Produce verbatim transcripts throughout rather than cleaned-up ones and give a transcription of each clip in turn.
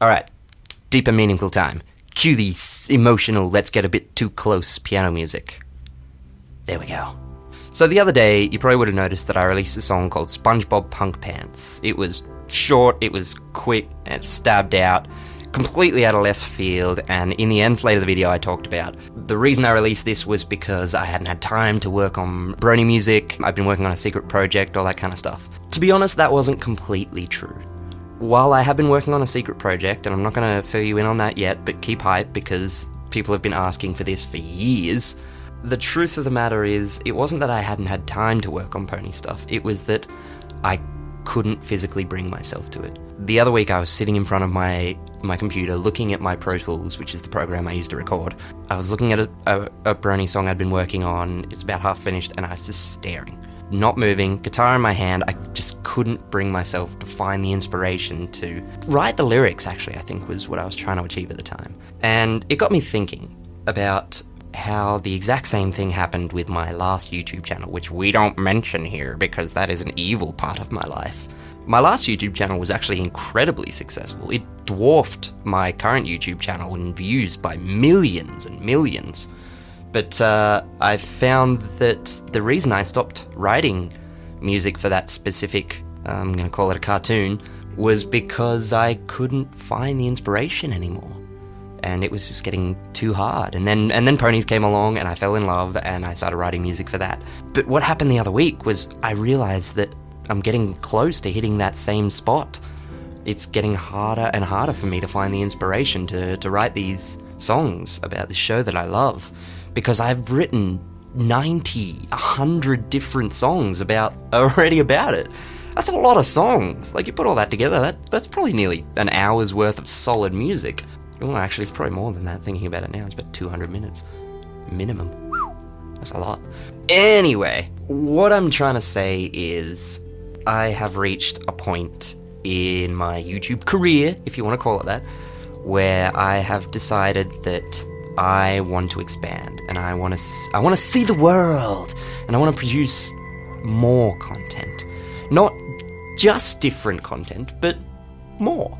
Alright, deep and meaningful time. Cue the emotional, let's get a bit too close piano music. There we go. So the other day, you probably would have noticed that I released a song called SpongeBob Punk Pants. It was short, it was quick, and it stabbed out, completely out of left field, and in the end, later the video I talked about. The reason I released this was because I hadn't had time to work on Brony music, I've been working on a secret project, all that kind of stuff. To be honest, that wasn't completely true. While I have been working on a secret project, and I'm not going to fill you in on that yet, but keep hype because people have been asking for this for years, the truth of the matter is, it wasn't that I hadn't had time to work on pony stuff, it was that I couldn't physically bring myself to it. The other week I was sitting in front of my my computer looking at my Pro Tools, which is the program I use to record. I was looking at a, a, a Brony song I'd been working on, it's about half finished, and I was just staring. Not moving, guitar in my hand, I just couldn't bring myself to find the inspiration to write the lyrics, actually, I think was what I was trying to achieve at the time. And it got me thinking about how the exact same thing happened with my last YouTube channel, which we don't mention here because that is an evil part of my life. My last YouTube channel was actually incredibly successful. It dwarfed my current YouTube channel in views by millions and millions. But uh, I found that the reason I stopped writing music for that specific, I'm going to call it a cartoon, was because I couldn't find the inspiration anymore. And it was just getting too hard. And then and then ponies came along and I fell in love and I started writing music for that. But what happened the other week was I realized that I'm getting close to hitting that same spot. It's getting harder and harder for me to find the inspiration to, to write these songs about the show that I love. Because I've written ninety, a hundred different songs about already about it. That's a lot of songs. Like, you put all that together, that that's probably nearly an hour's worth of solid music. Well, actually, it's probably more than that, thinking about it now. It's about two hundred minutes. Minimum. That's a lot. Anyway, what I'm trying to say is I have reached a point in my YouTube career, if you want to call it that, where I have decided that I want to expand, and I want to I want to see the world, and I want to produce more content. Not just different content, but more.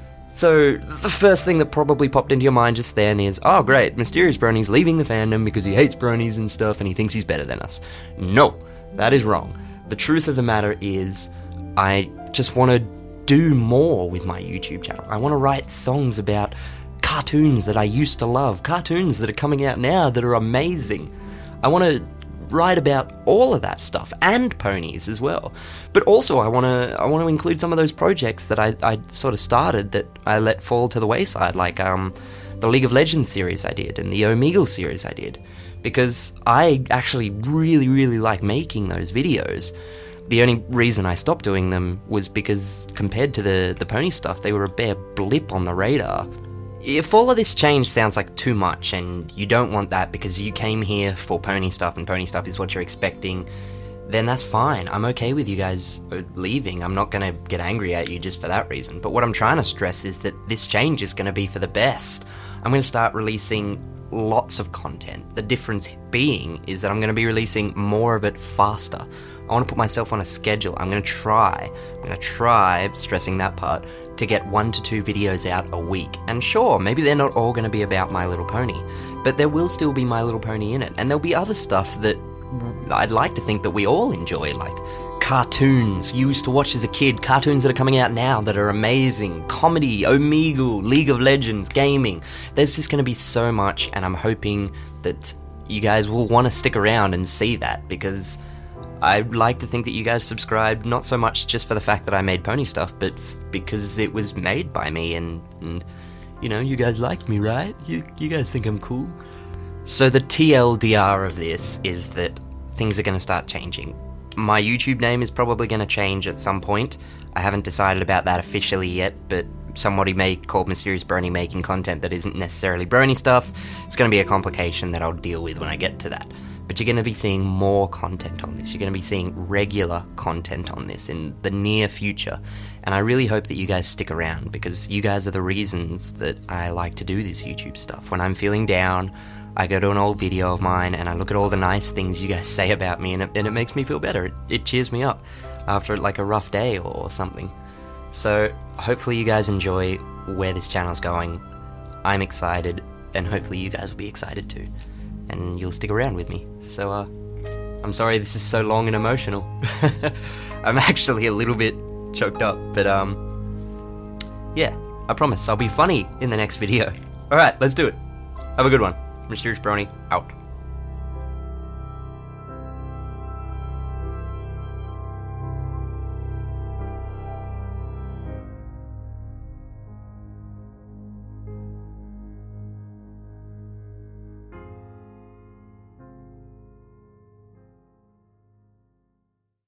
So, the first thing that probably popped into your mind just then is, oh great, Mysterious Brony's leaving the fandom because he hates bronies and stuff and he thinks he's better than us. No, that is wrong. The truth of the matter is, I just want to do more with my YouTube channel. I want to write songs about cartoons that I used to love, cartoons that are coming out now that are amazing. I want to write about all of that stuff, and ponies as well. But also I want to I want to include some of those projects that I, I sort of started that I let fall to the wayside, like um, the League of Legends series I did, and the Omegle series I did, because I actually really, really like making those videos. The only reason I stopped doing them was because compared to the, the pony stuff, they were a bare blip on the radar. If all of this change sounds like too much, and you don't want that because you came here for pony stuff and pony stuff is what you're expecting, then that's fine. I'm okay with you guys leaving. I'm not going to get angry at you just for that reason. But what I'm trying to stress is that this change is going to be for the best. I'm going to start releasing lots of content. The difference being is that I'm going to be releasing more of it faster. I want to put myself on a schedule. I'm going to try, I'm going to try, stressing that part, to get one to two videos out a week. And sure, maybe they're not all going to be about My Little Pony, but there will still be My Little Pony in it. And there'll be other stuff that I'd like to think that we all enjoy, like cartoons you used to watch as a kid, cartoons that are coming out now that are amazing, comedy, Omegle, League of Legends, gaming. There's just going to be so much, and I'm hoping that you guys will want to stick around and see that, because I'd like to think that you guys subscribed not so much just for the fact that I made pony stuff, but f- because it was made by me, and, and you know, you guys like me, right? You, you guys think I'm cool? So the T L D R of this is that things are going to start changing. My YouTube name is probably going to change at some point. I haven't decided about that officially yet, but somebody may call Mysterious Brony making content that isn't necessarily brony stuff. It's going to be a complication that I'll deal with when I get to that. But you're going to be seeing more content on this. You're going to be seeing regular content on this in the near future. And I really hope that you guys stick around, because you guys are the reasons that I like to do this YouTube stuff. When I'm feeling down, I go to an old video of mine and I look at all the nice things you guys say about me, and it, and it makes me feel better. It, it cheers me up after like a rough day or something. So hopefully you guys enjoy where this channel's going. I'm excited, and hopefully you guys will be excited too, and you'll stick around with me. So, uh, I'm sorry this is so long and emotional. I'm actually a little bit choked up, but, um, yeah, I promise I'll be funny in the next video. Alright, let's do it. Have a good one. Mysterious Brony, out.